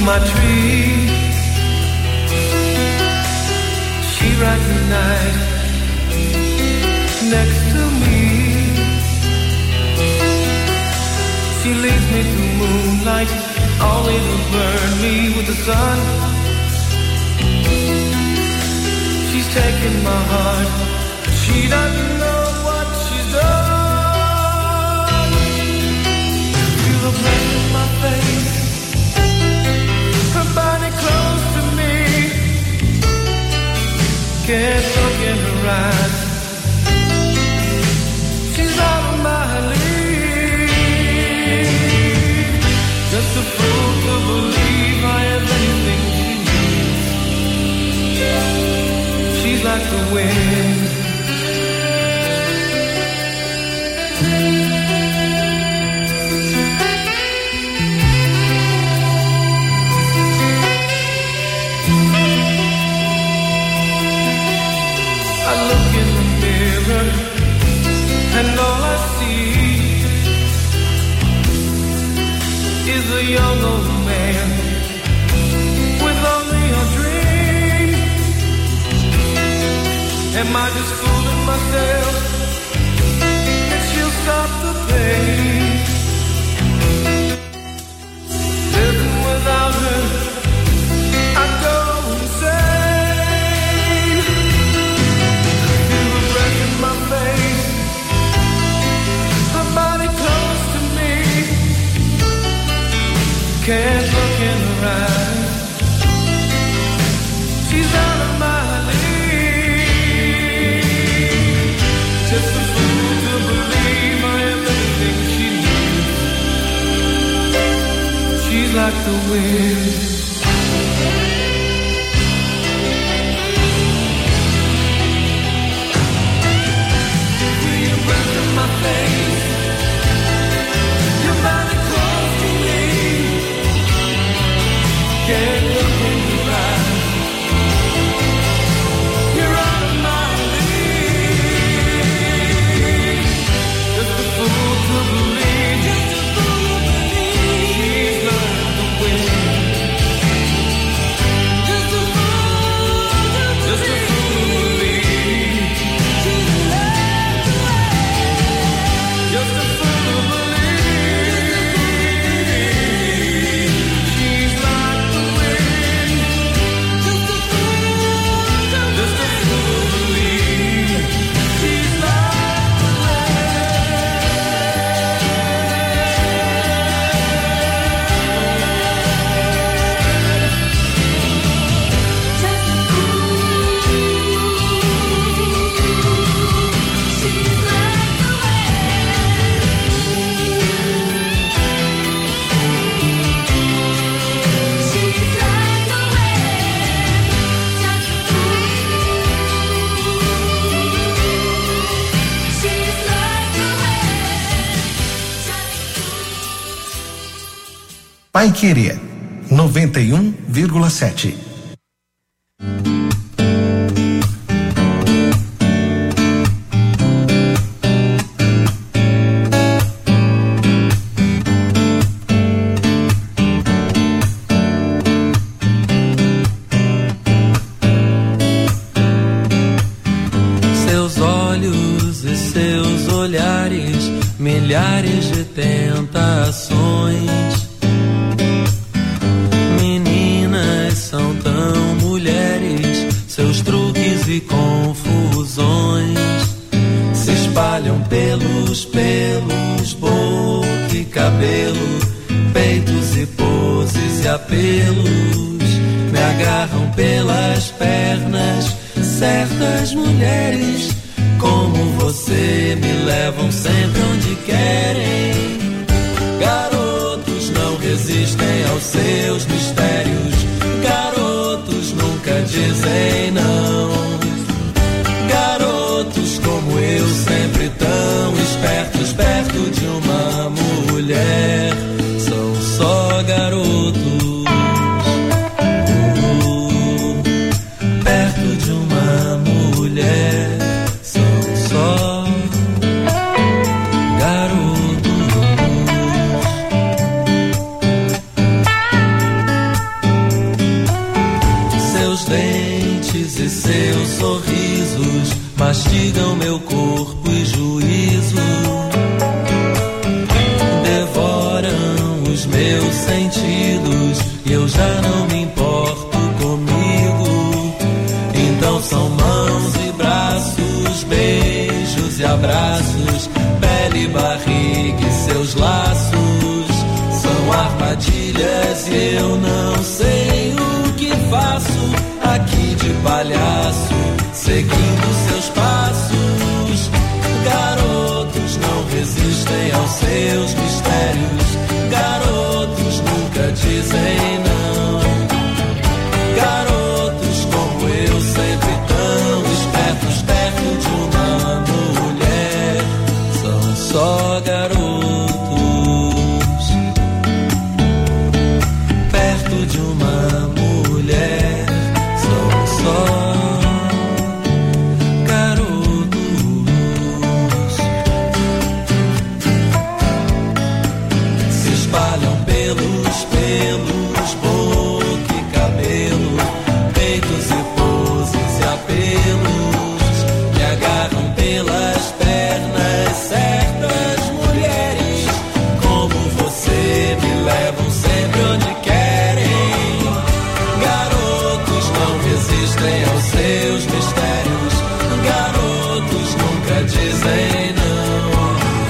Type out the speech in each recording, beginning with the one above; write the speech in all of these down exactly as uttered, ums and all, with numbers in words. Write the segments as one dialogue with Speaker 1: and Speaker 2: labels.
Speaker 1: my tree. She rides the night next to me. She leads me through moonlight, only to burn me with the sun. She's taken my heart, she doesn't know what she's done. Feel the breath in my face, her body close to me. Can't look in her eyes, she's out of my league. Just a fool to believe I have anything she needs. She's like the wind. I look in the mirror and all I see is a young old man with only a dream. Am I just fooling myself that she'll stop the pain? Living without her, I go insane. Feel the breath in my face, her body close to me. Can't look in her eyes, she's out of my league. Just a fool to believe I am everything she needs. She's like the wind. Feel your breath in my face, your body close to me. Can't look in your eyes, you're out of my league. Just a fool to believe, just a fool to believe. She's like the wind. Just a fool to believe, just a fool to believe. She's like the wind. Just a fool to believe. She's like the wind. Just a fool to just a fool to believe. She's like the
Speaker 2: Pai Querer noventa e um vírgula sete.
Speaker 3: Seus olhos e seus olhares, milhares de tentações. Meninas são tão mulheres, seus truques e confusões se espalham pelos pelos, boca e cabelo, peitos e poses e apelos. Me agarram pelas pernas, certas mulheres como você me levam sempre onde querem. Garotos não resistem aos seus mistérios, garotos nunca dizem não. Garotos como eu, sempre tão espertos, perto de uma mulher, são só garotos. Uh, perto de uma mulher, são só garotos. dentes e seus sorrisos mastigam meu corpo e juízo, devoram os meus sentidos e eu já não me importo comigo. Então são mãos e braços, beijos e abraços, pele e barriga e seus laços. São armadilhas e eu não sei o que faço aqui de palhaço, seguindo seus passos. Garotos não resistem aos seus mistérios, garotos nunca dizem não. Garotos como eu, sempre tão espertos perto de uma mulher, são só garotos perto de uma mulher, são só pelos, boca e cabelo, peitos e poses e apelos, me agarram pelas pernas. Certas mulheres como você me levam sempre onde querem. Garotos não resistem aos seus mistérios, garotos nunca dizem não.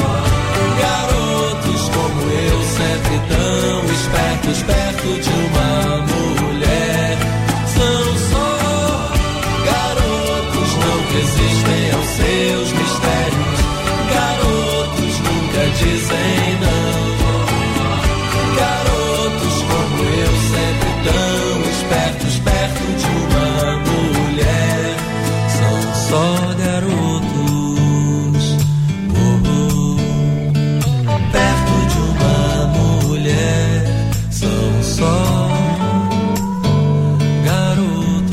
Speaker 3: Garotos como eu, sempre tão espertos perto de uma mulher, são só garotos, não resistem aos seus mistérios, garotos nunca dizem não. Garotos como eu, sempre tão espertos perto de uma mulher, são só garotos. Só garotos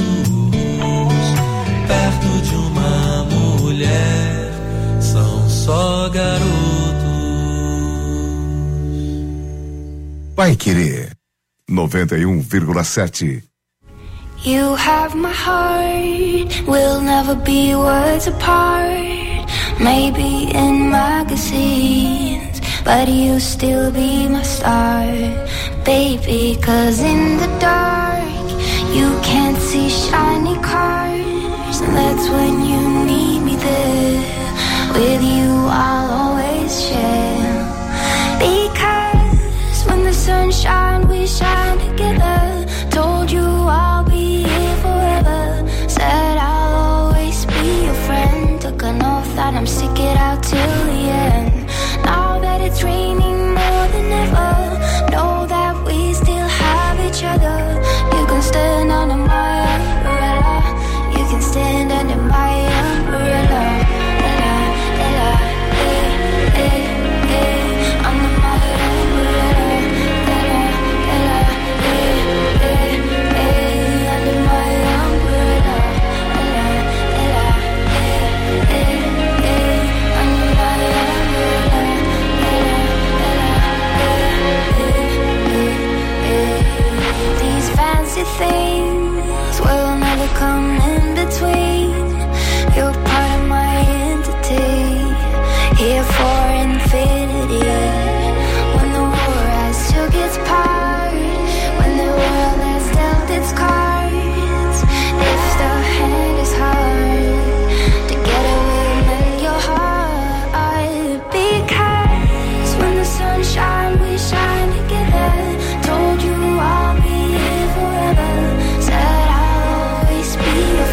Speaker 3: perto de uma mulher, são só garotos.
Speaker 2: Vai Querer noventa e um vírgula sete.
Speaker 4: You have my heart, we'll never be words apart. Maybe in magazines, but you still be my star, baby. Cause in the dark, you can't see shiny cars, and that's when you need me there. With you I'll always share, because when the sun shines we shine together. Told you I'll be here forever, said I'll always be your friend. Took an oath that I'm stick it out till the end. Now that it's raining more than ever, know that we still have each other. You can stand under my umbrella, you can stand under my umbrella. Ella, Ella, eh, eh, eh, under my umbrella. Ella, Ella, eh, eh, eh, under my umbrella. Ella, Ella, eh, eh, eh, under my umbrella. These fancy things will never come in between. You're part of my entity, here for infinity. When the war has took its part, when the world has dealt its cards, if the hand is hard, together we'll mend your heart. Because when the sun shines, we shine together. Told you I'll be here forever, said I'll always be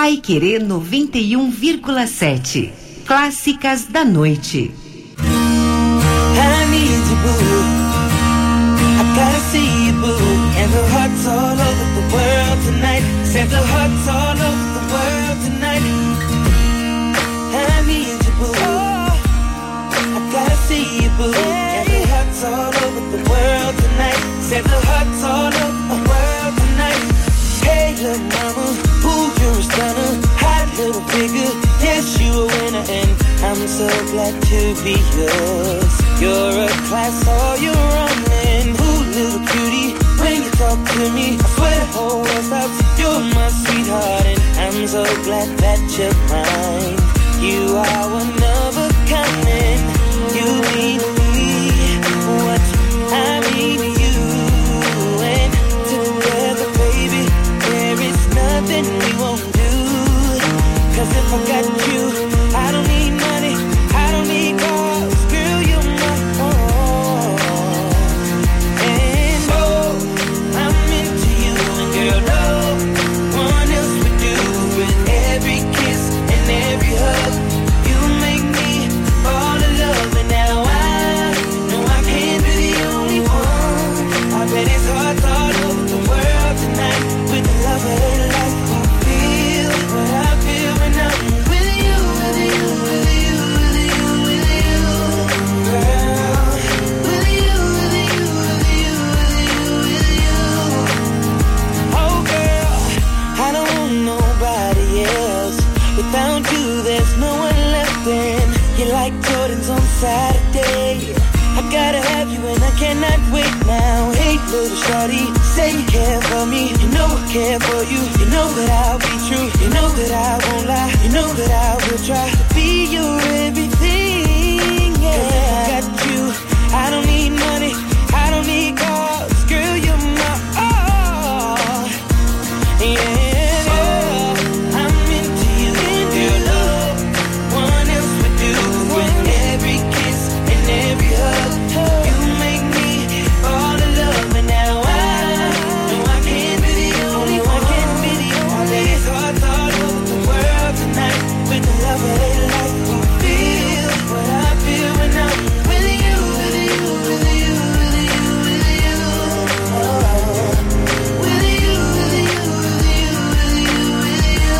Speaker 5: Paiquerê noventa e um vírgula sete. Clássicas da noite.
Speaker 1: I need you, boo. I gotta see you, boo. And the hearts all over the world tonight. Said the hearts all over the world tonight. I need you, boo. I gotta see you, boo. And the hearts all over the world tonight. Said the hearts all over the world tonight. Hey, little mama, ooh, you're a stunner. Hot little figure, yes, you a winner. And I'm so glad to be yours. You're a class, all you're running. Ooh, little cutie, when you talk to me, I swear the whole world stops. You're my sweetheart, and I'm so glad that you're mine. You are one of a kind, and you mean me what I mean to you. And together, baby, there is nothing we won't do. Cause if I got you, I don't need money, I don't need cars. Girl, you're my all. And oh, I'm into you. And girl, no one else would do. With every kiss and every hug, you make me fall in love. And now I know I can't be the only one. I bet it's hard all over the world tonight. With the love of their life, who feel what I feel when I'm with you, with you, with you, with you, with you, girl. With you, with you, with you, with you, with you. Oh girl, I don't want nobody else. Without you, there's no one left. And you're like Jordans on Saturday. I gotta have you and I cannot wait now. Hey little shorty, say you care for me. You know I care for you. You know that I'll be true. You know that I won't lie. You know that I will try to be your everything. Yeah, 'cause if I got you, I don't need money, I don't need cars. Girl, you're my all. Yeah, girl, I'm into you. Girl, love, one else would do. With every kiss and every hug, you make me fall in love. And now I know I can't be the only one. I can't be the only. It's hard all over the world tonight. With the love of their life, who feel what I feel when I'm with you, with you, with you, with you, with you. Oh, with you, with you, with you, with you, with you.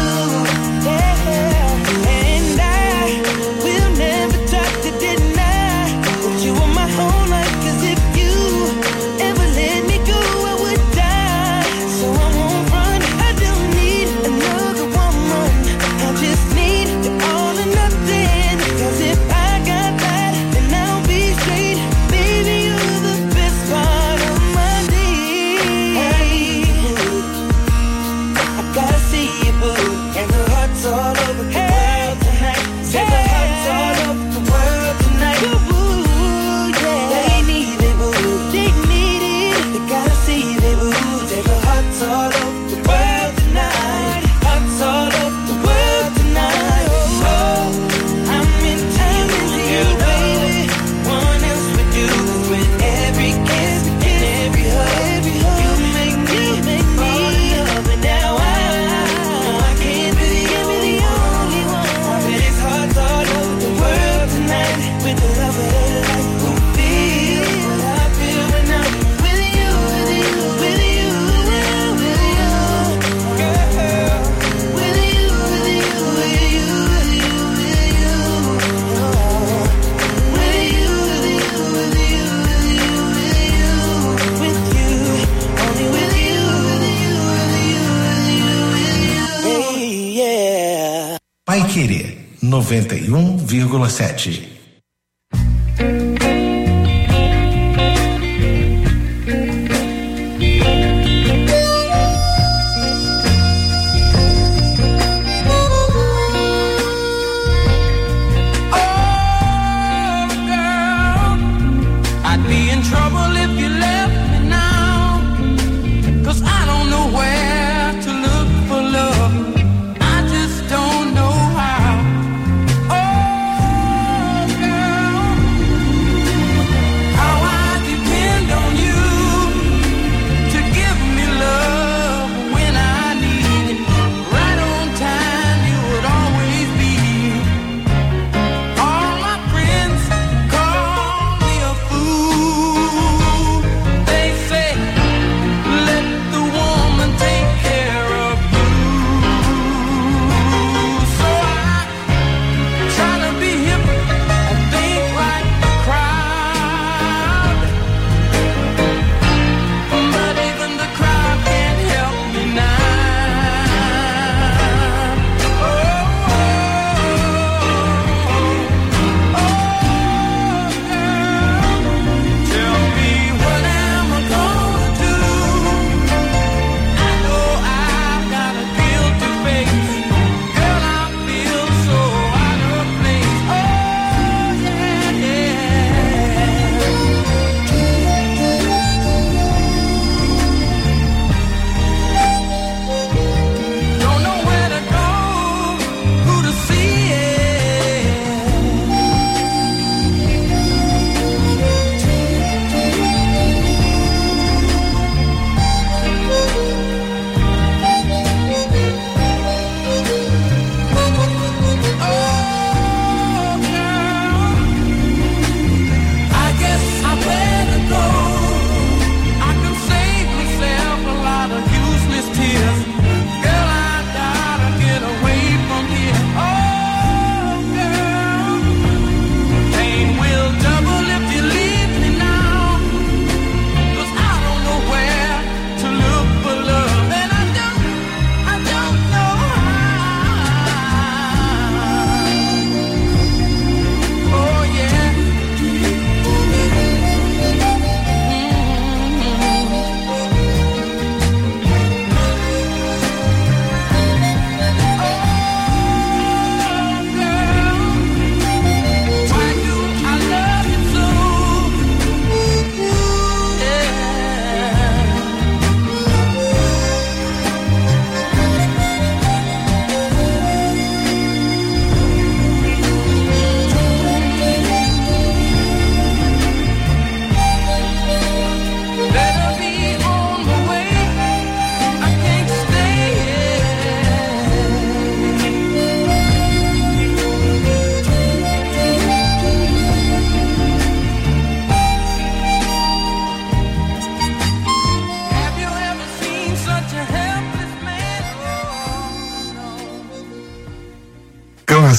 Speaker 1: Yeah, and I will never try to deny that you are my whole life. 'Cause if you ever let me go, I would die. So I won't run, I don't need another woman. I just need you all or nothing. 'Cause if I got that, then I'll be straight. Baby, you're the best part of my day. I gotta see you, boo. And the hearts all over the world tonight. Say the hearts all over the world tonight. Boo, yeah. They need it, boo. They need it. They gotta see they boo. Say the hearts all over the world tonight. Hearts all over the world tonight. Oh, I'm into you, baby. One else would do. With every kiss and every hug, you make me fall in love. And now I know I can't be the only one. I bet it's hard all over the world tonight. With the love of their life, who feel what I feel when I'm with you, with you, with you, with you, girl. With you, with you, with you, with you, with you. Oh, with you, with you, with you, with you, with you, with you. Only with you, with you, with you, with you, with you. Hey, yeah.
Speaker 2: Paiquerê noventa e um vírgula sete.
Speaker 3: I'd be in trouble if you left me now. 'Cause I don't know where to look for love. I just don't know how. Oh,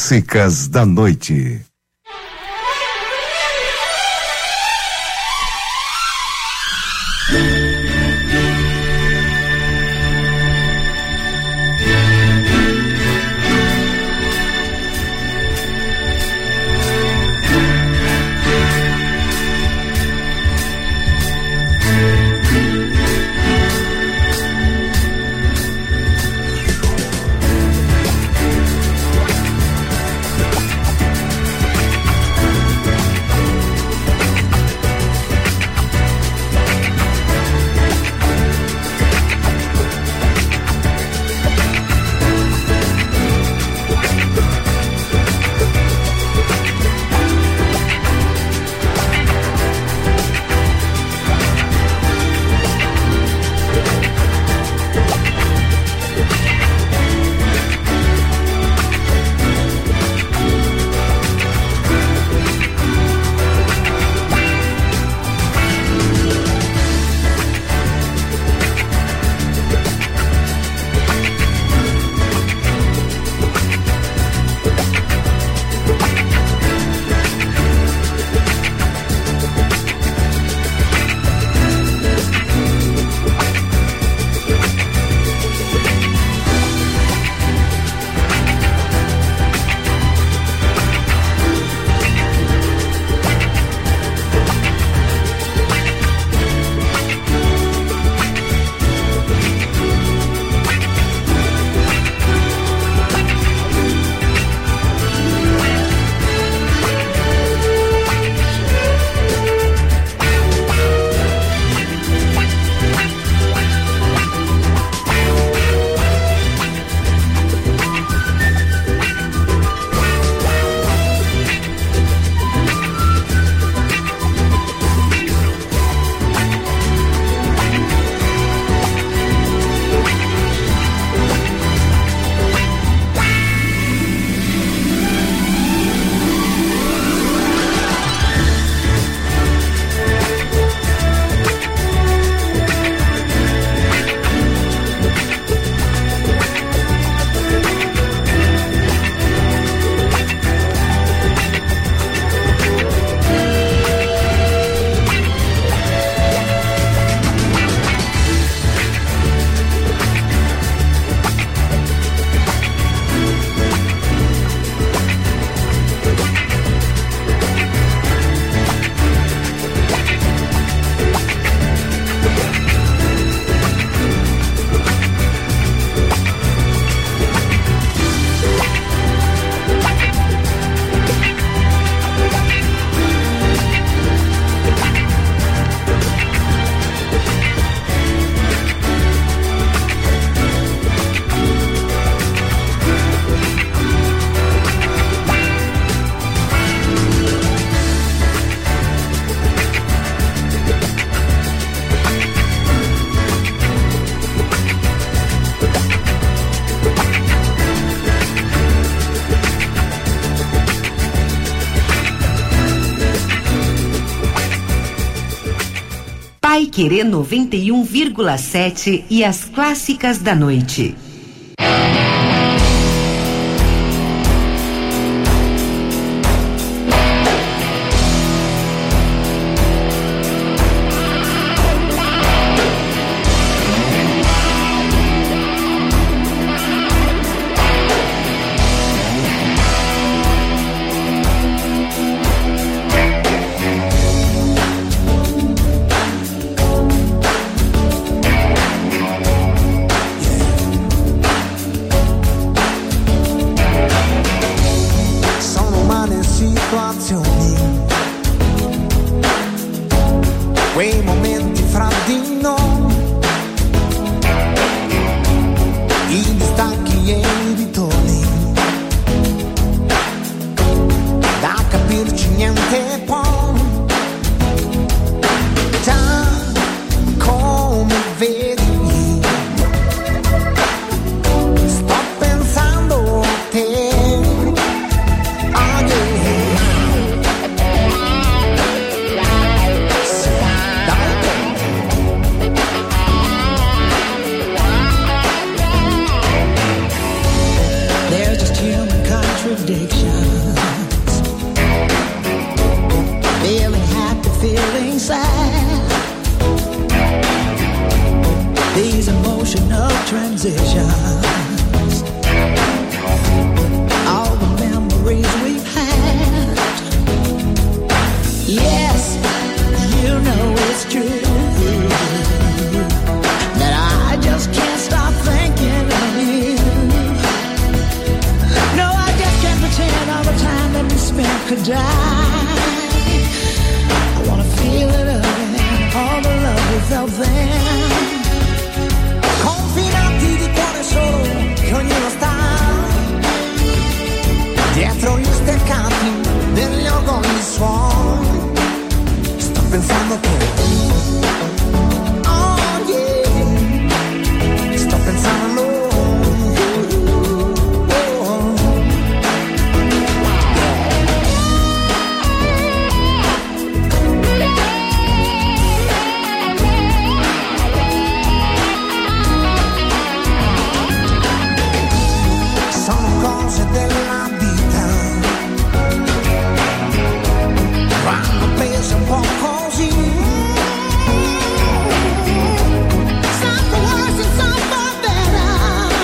Speaker 2: Clássicas da Noite.
Speaker 5: Paiquerê noventa e um vírgula sete e as clássicas da noite.
Speaker 6: Quei momenti fra di noi, i distacchi e i ritorni, da capirci niente può, già come vedi, sto pensando a te.
Speaker 7: Contradiction.
Speaker 6: decisions, all the memories we've had. Yes, you know it's true that I just can't stop thinking of you. No, I just can't pretend all the time that we spent could die. I wanna feel it again, all the love we felt then. Confinati di cuore solo, che ognuno sta dietro gli steccati degli orgogli suoni. Sto pensando che oh yeah, sto pensando a loro. Della vita vanno prese un po' così. Some for worse and some for better,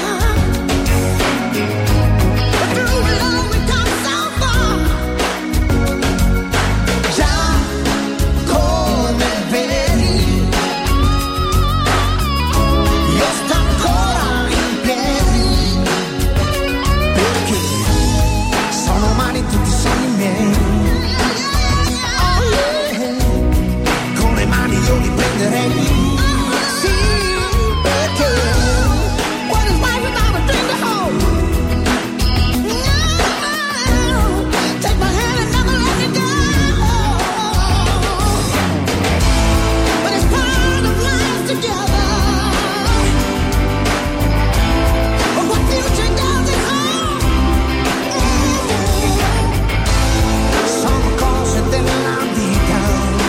Speaker 6: but through it all we come so far. Già come vedi io sto ancora in piedi, sono umani tutti i sogni miei. Oh yeah, con le mani io li prenderei. Sì, perché what is life without a dream to hold? No, take my hand and never let me go. But it's part of life together. But what future does it hold? Sono cose della vita,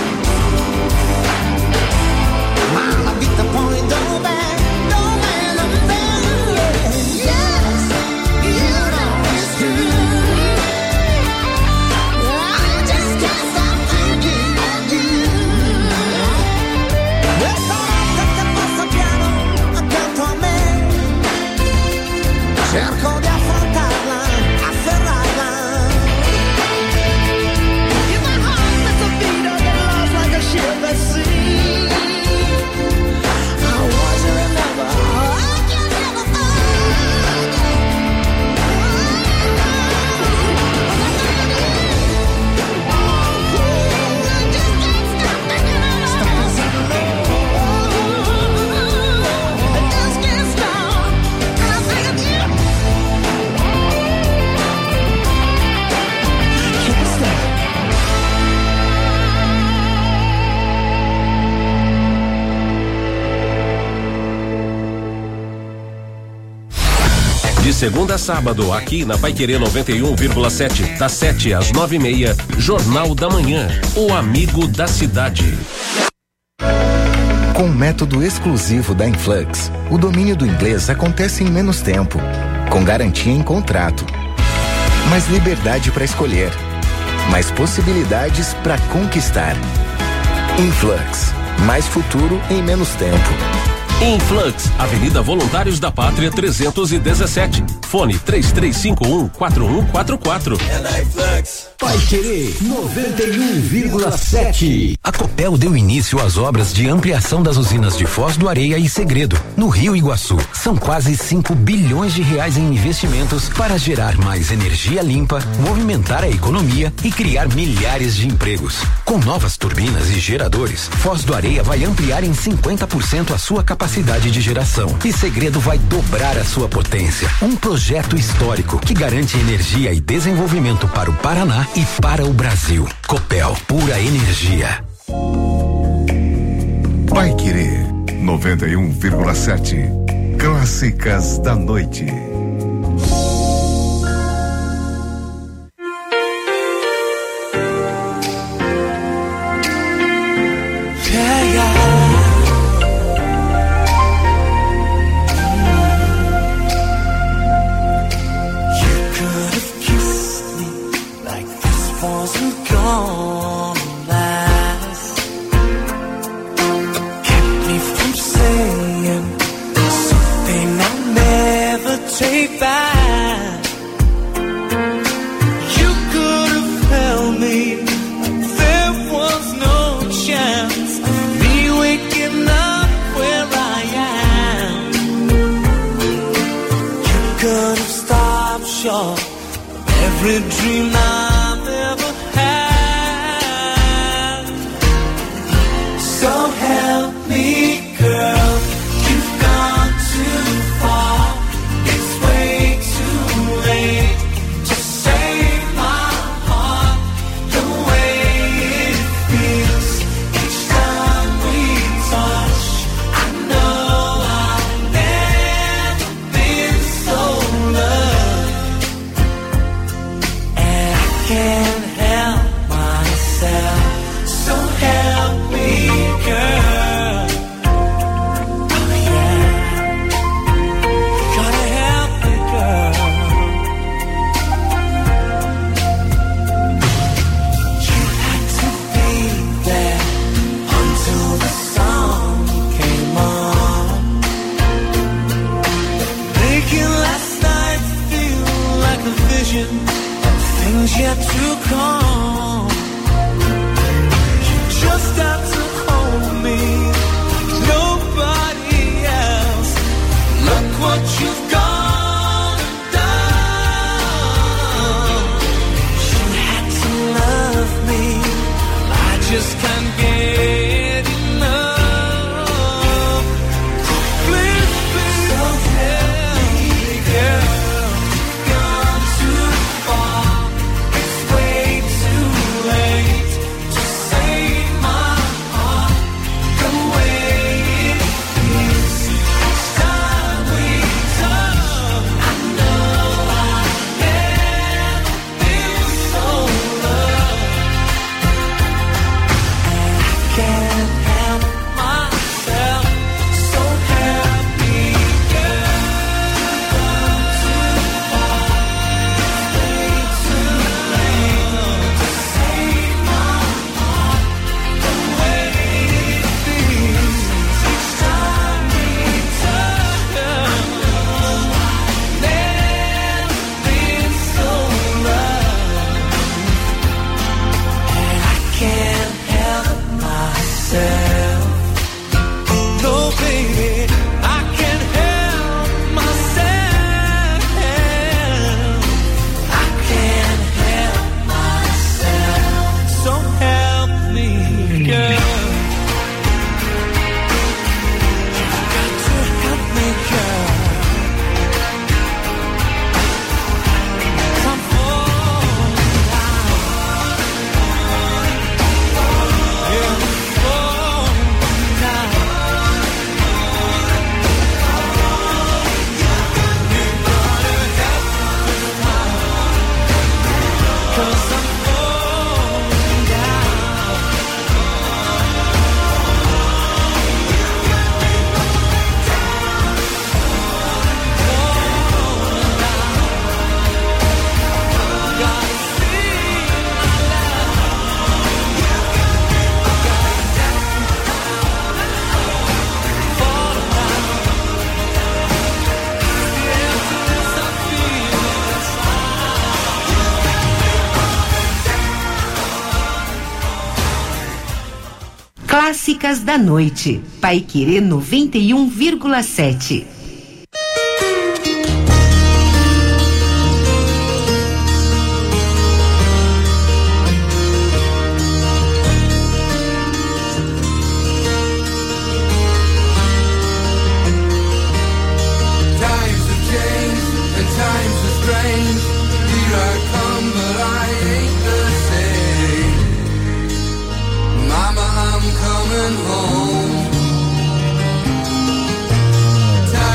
Speaker 6: ma la vita poi dov'è? Dov'è, dov'è? Yes, you know it's true. I just can't stop thinking of you. Questa notte che passa piano accanto a me, cerco di affrontarla, afferrarla. In my heart there's a beat that loves like a ship at sea. I want to remember, I can never find. I just can't stop thinking of you. I just can't stop. And I think of you. Can't stop.
Speaker 7: De segunda a sábado, aqui na Paiquerê noventa e um vírgula sete, das sete às nove e meia, Jornal da Manhã, o amigo da cidade.
Speaker 8: Com o método exclusivo da Influx, o domínio do inglês acontece em menos tempo, com garantia em contrato. Mais liberdade para escolher, mais possibilidades para conquistar. Influx, mais futuro em menos tempo.
Speaker 7: Influx, Avenida Voluntários da Pátria trezentos e dezessete. Fone três três cinco um, quatro um quatro quatro.
Speaker 9: É na Influx.
Speaker 10: Paiquerê noventa e um vírgula sete. A Copel deu início às obras de ampliação das usinas de Foz do Areia e Segredo, no Rio Iguaçu. São quase cinco bilhões de reais em investimentos para gerar mais energia limpa, movimentar a economia e criar milhares de empregos. Com novas turbinas e geradores, Foz do Areia vai ampliar em cinquenta por cento a sua capacidade de geração e Segredo vai dobrar a sua potência. Um projeto histórico que garante energia e desenvolvimento para o Paraná e para o Brasil. Copel, pura energia.
Speaker 2: Paiquerê noventa e um vírgula sete. Clássicas da noite.
Speaker 1: Kept me from saying something I every dream I've ever had. So help me, girl, you've gone too far. It's way too late to save my heart. The way it feels each time we touch, I know I've never been so loved. And I can't help myself, so help me, girl. Oh yeah, gotta help me, girl. You had to be there until the song came on, making last night feel like a vision of things yet to come. You just have to hold me like nobody else. Look what you've gone and done. You had to love me, I just can't get enough. Please, please, help me, girl. Gone too far. It's way too late to save my heart. The way it feels each time we touch, I know I've never been so loved. And I can't help myself, so help me, girl. Gone too far. Way too late to save my heart. The way it feels each time we touch, never been so loved. And I can't help myself. No, baby, I can't help myself. I can't help myself. So help me, girl. You've got to help me, girl. I'm falling down. Yeah, I'm falling down. You gotta help me now, 'cause I'm falling down. Gotta see my love. Falling down. The emptiness I feel inside.
Speaker 5: Clássicas da Noite. Paiquerê noventa e um vírgula sete.
Speaker 1: Times have changed and times are strange. Here I come, but I ain't the same. Mama, I'm coming home.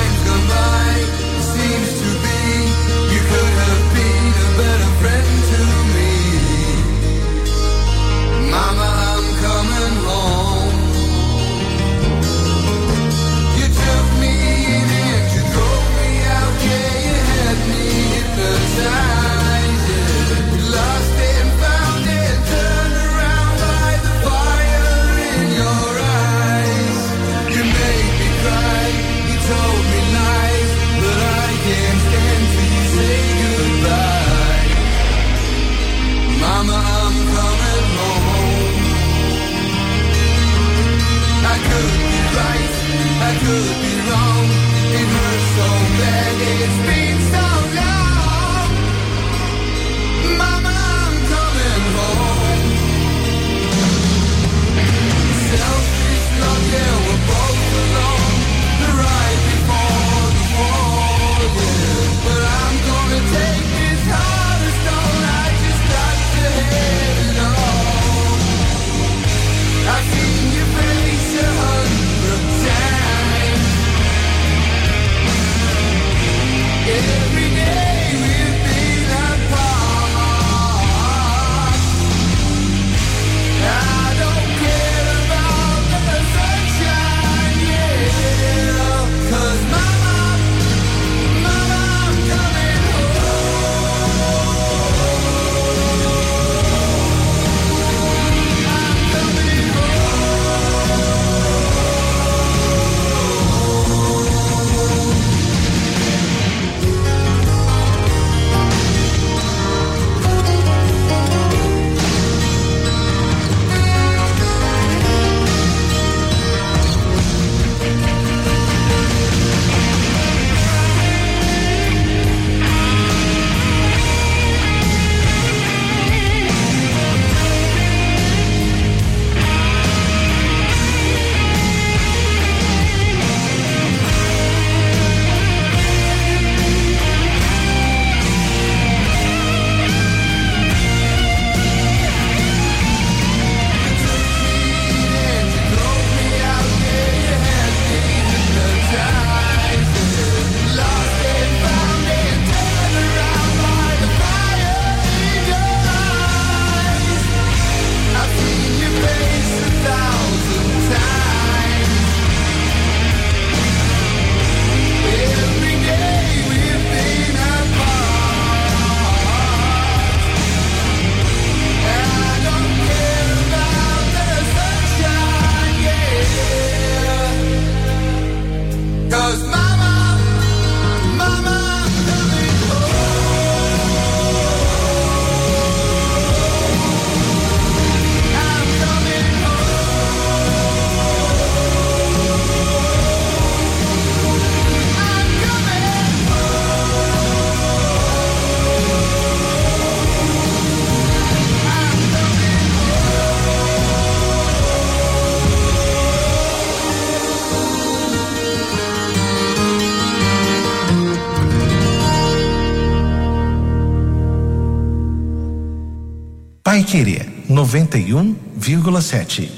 Speaker 9: Paiquerê noventa e um vírgula sete.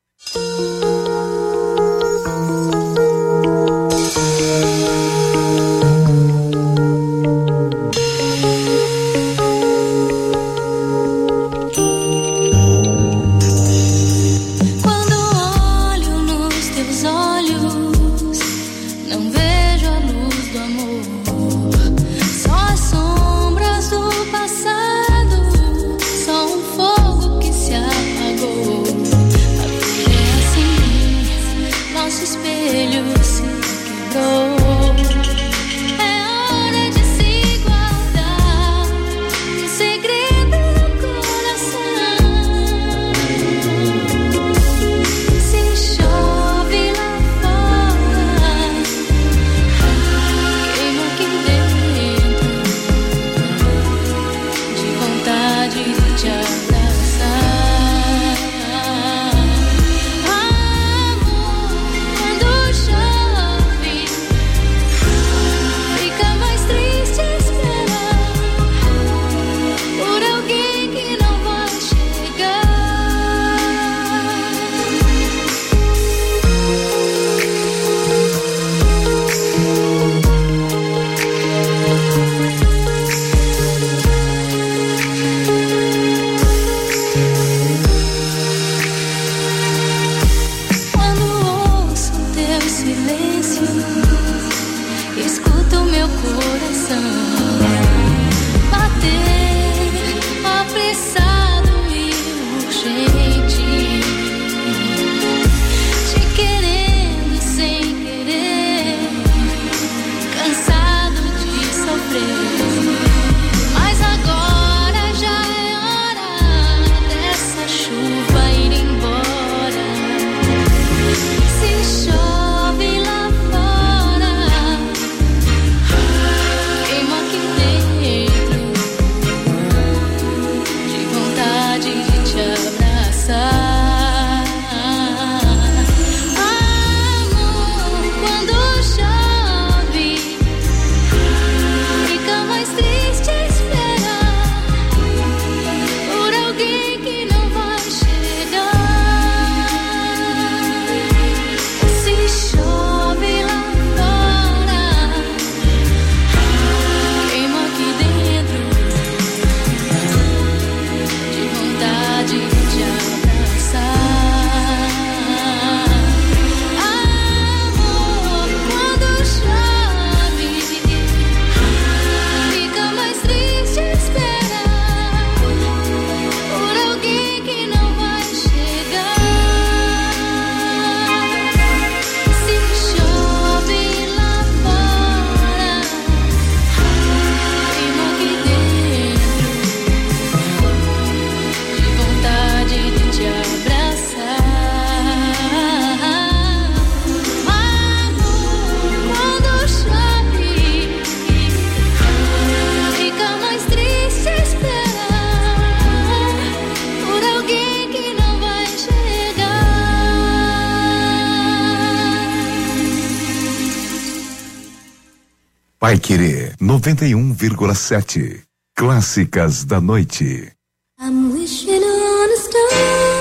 Speaker 2: Paiquerê noventa e um vírgula sete. Clássicas da noite.
Speaker 11: I'm wishing on a star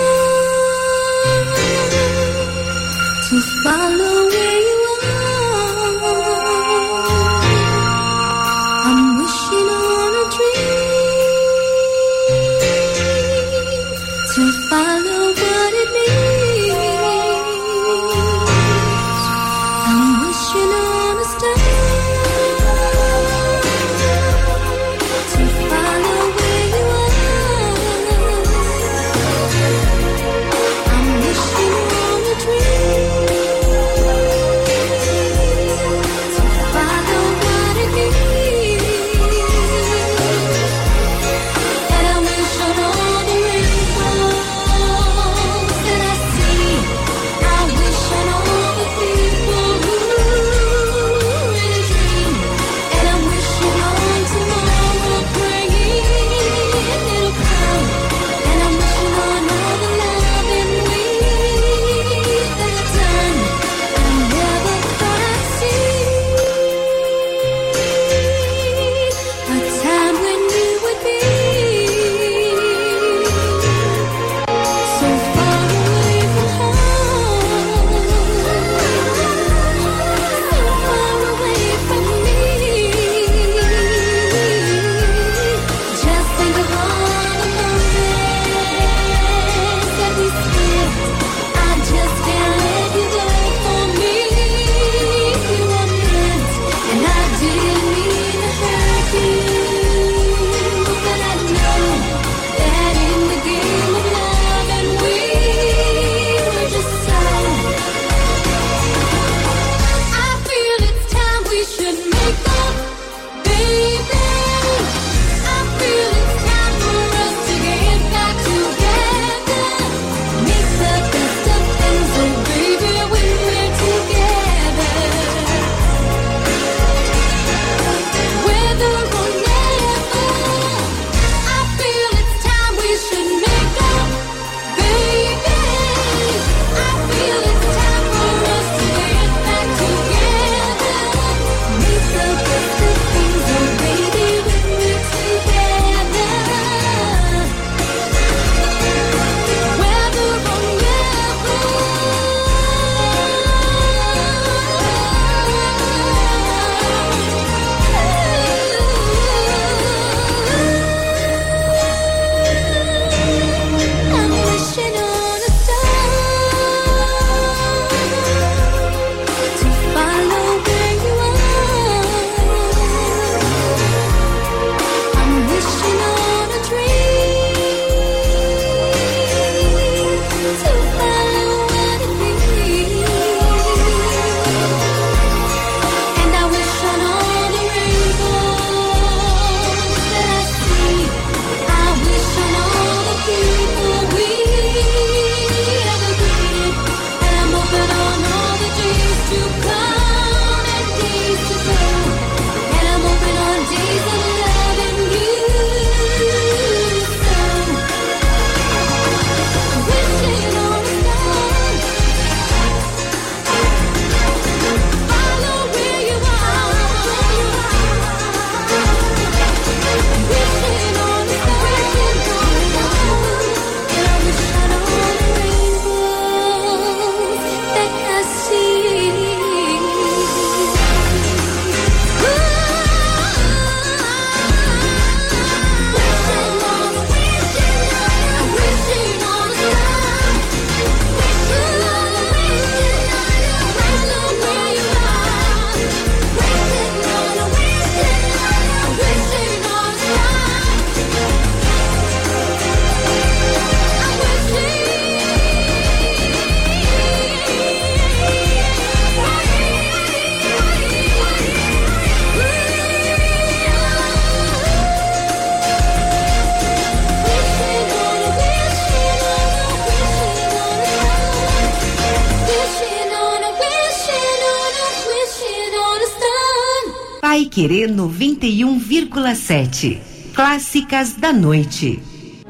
Speaker 11: to follow where you are. I'm wishing on a dream to follow what it means. I'm wishing on a star.
Speaker 6: Oh
Speaker 5: Paiquerê noventa e um vírgula sete. Clássicas da noite.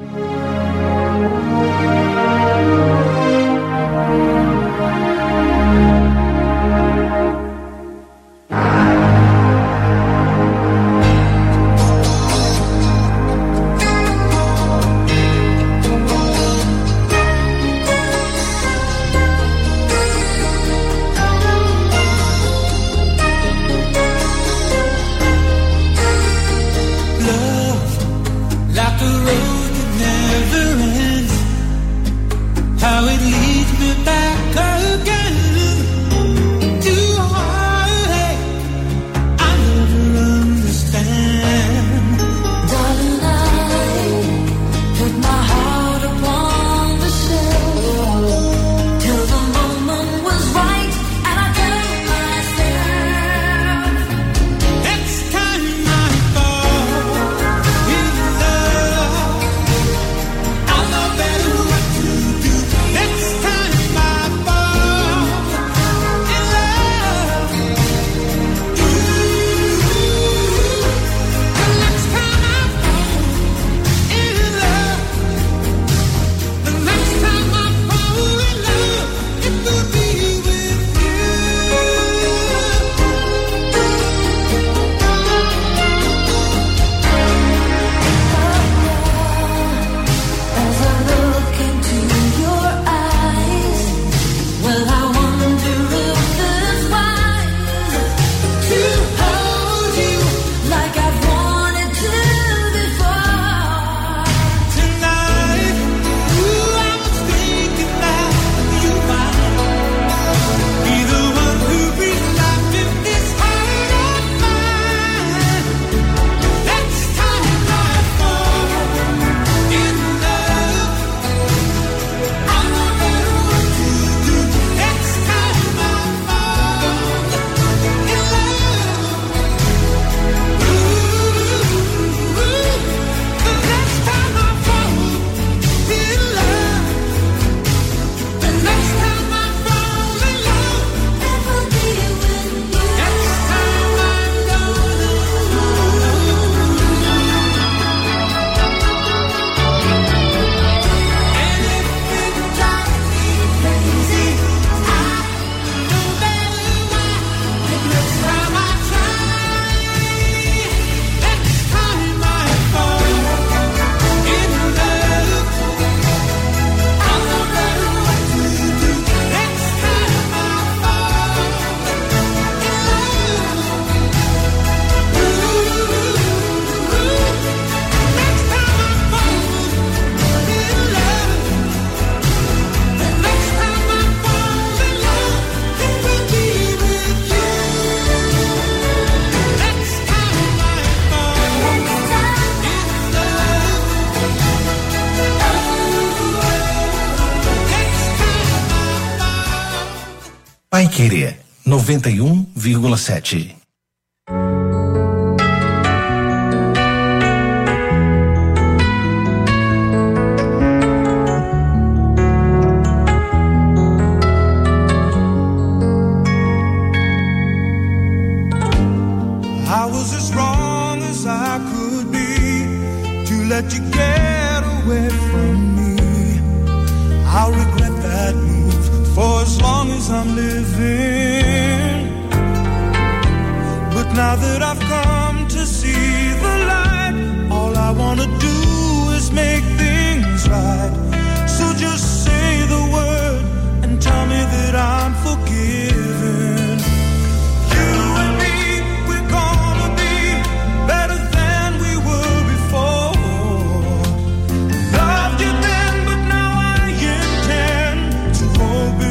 Speaker 9: Paiquerê noventa e um vírgula sete.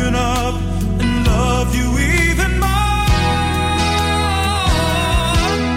Speaker 1: Love you even more.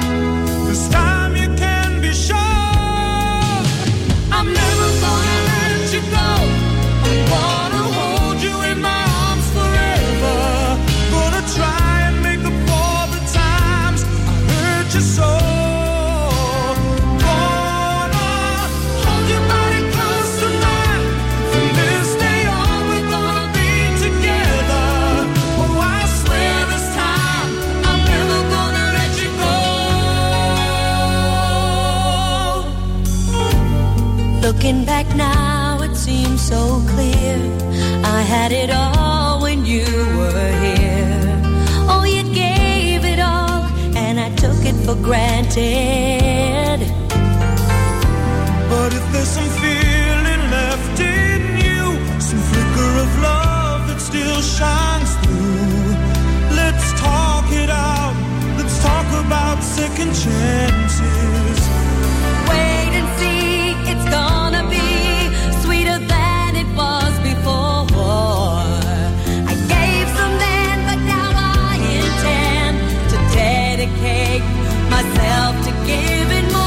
Speaker 11: clear. I had it all when you were here. Oh, you gave it all, and I took it for granted.
Speaker 1: But if there's some feeling left in you, some flicker of love that still shines through, let's talk it out. Let's talk about second chances.
Speaker 11: Wait and see, it's gonna be sweeter than it was before. I gave some then, but now I intend to dedicate myself to giving more.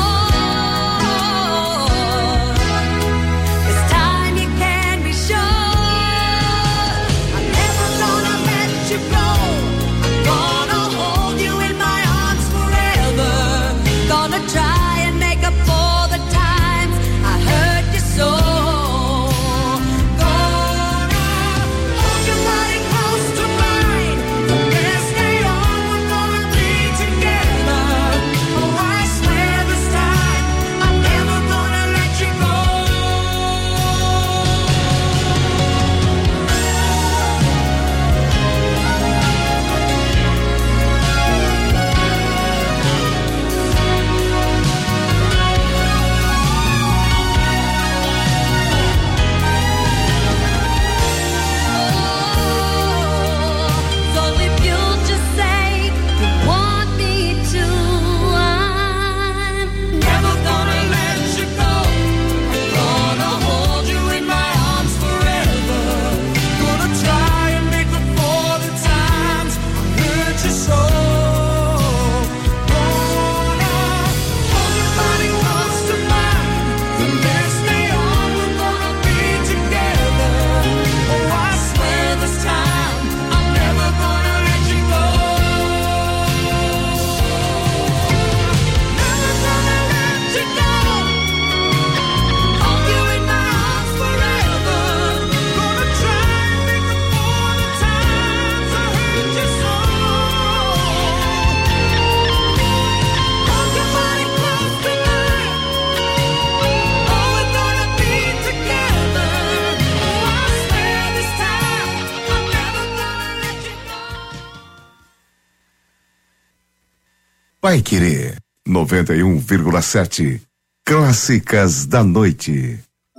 Speaker 11: This time you can be sure I'm never gonna let you go. I'm gonna hold you in my arms forever. Gonna try and make up for the times I hurt you so. Gonna hold your body close to mine. From this day on, we're gonna be together. Oh, I swear this time I'm never gonna let you go. So if you'll just say you want me to, I'm never gonna let you go. I'm gonna hold you in my arms forever.
Speaker 1: Gonna try and make up for the times I hurt you so. Gonna hold your body close to mine. From this day on, we're gonna be together. Oh, I swear this time I'm never gonna let you go. Never gonna let you go. Hold you in my arms forever. Gonna try and make up for the times I hurt you so. Hold your body close to mine. Oh, we're gonna be together. Oh, I swear this time I'm never gonna let you go.
Speaker 2: Pai Querer noventa e um vírgula sete. Clássicas da noite.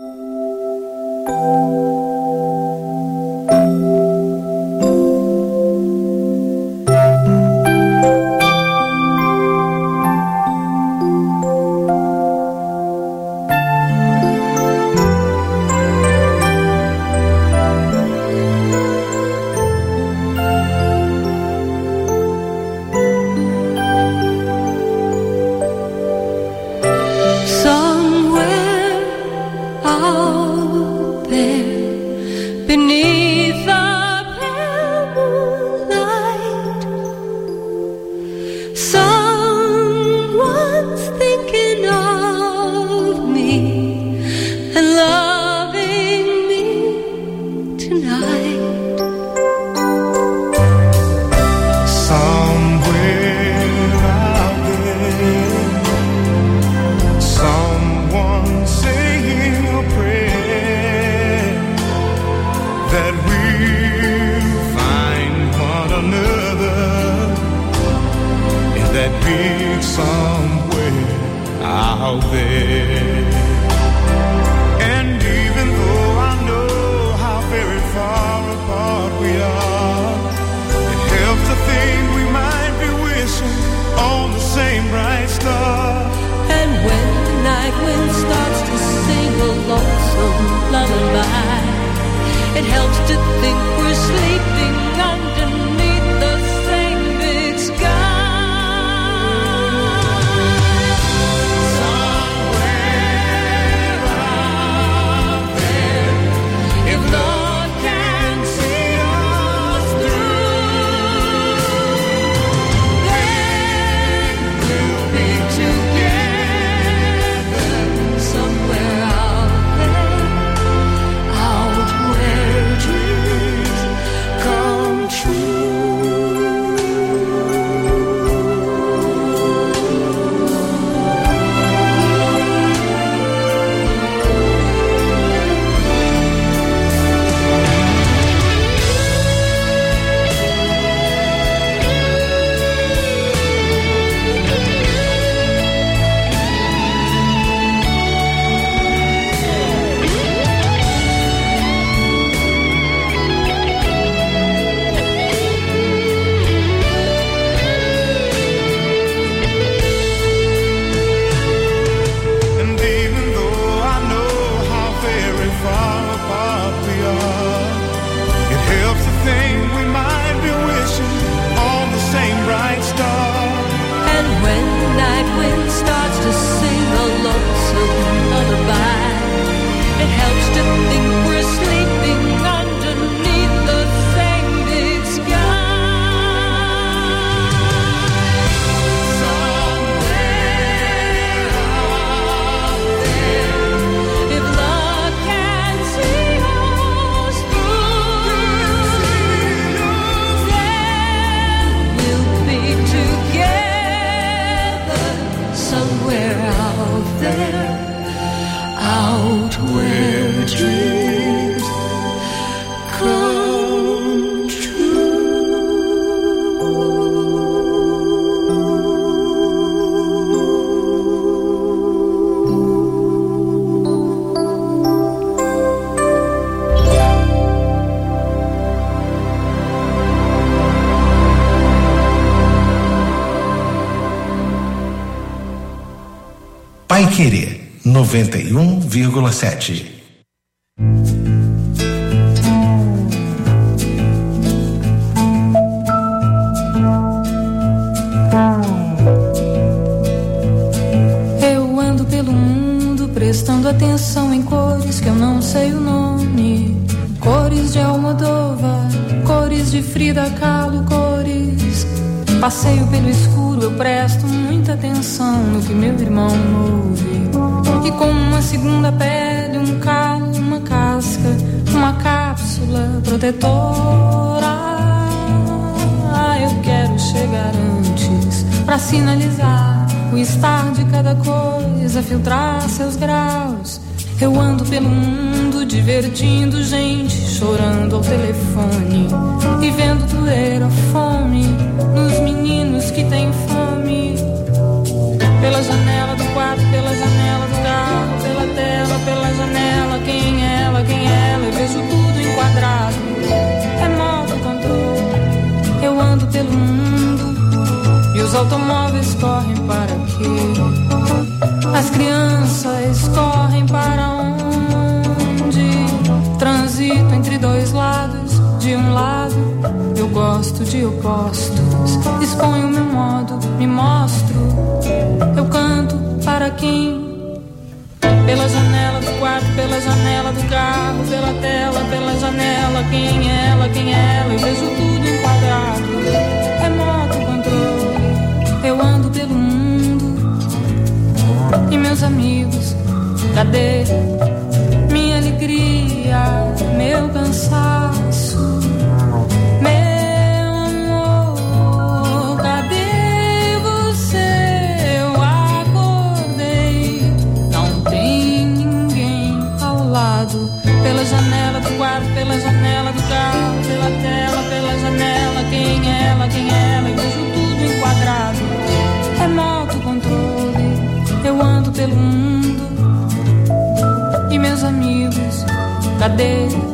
Speaker 11: Somewhere out there beneath the pale moonlight, someone's thinking of me and loving me tonight.
Speaker 1: Somewhere out there, someone saying a prayer that we'll find one another in that big somewhere out there. And even though I know how very far apart we are, it helps to think we might be wishing on the same bright star.
Speaker 11: And when the night wind starts to sing a lonesome lullaby, it helps to think we're sleeping underneath the same big sky. Somewhere out there, if love can see us through, then we'll be together somewhere out there, out where dreams
Speaker 9: Paiquerê noventa e um vírgula sete.
Speaker 12: Eu ando pelo mundo prestando atenção em cores que eu não sei o nome. Cores de Almodóvar, cores de Frida Kahlo, cores. Passeio pelo escuro, eu presto muita atenção no que meu irmão ouve. E com uma segunda pele, um calo, uma casca, uma cápsula protetora. Ah, eu quero chegar antes pra sinalizar o estar de cada coisa, filtrar seus graus. Eu ando pelo mundo divertindo gente, chorando ao telefone e vendo doer a fome nos meninos que têm fome. Pela janela do quarto, pela janela do carro, pela tela, pela janela. Quem é ela, quem é ela? Eu vejo tudo enquadrado. Remoto controle. Eu ando pelo mundo e os automóveis correm para quê? As crianças correm para onde? Transito entre dois lados. De um lado, eu gosto de opostos. Exponho meu modo, me mostro. Eu canto para quem? Pela janela do quarto, pela janela do carro, pela tela, pela janela. Quem é ela, quem é ela? Eu vejo tudo enquadrado. Remoto controle. Eu ando pelo mundo. E meus amigos, cadê minha alegria, meu cansaço, meu amor? Cadê você? Eu acordei, não tem ninguém ao lado. Pela janela do quarto, pela janela do carro, pela tela, pela janela. Quem é ela, quem é ela? Eu vejo tudo enquadrado. Remoto controle. Eu ando pelo mundo. E meus amigos, cadê